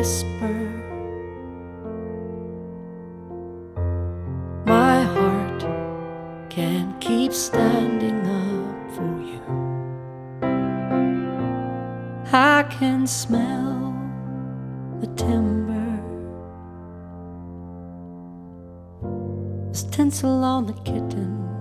whisper. My heart can't keep standing up for you. I can smell the timber. There's tinsel on the kitten.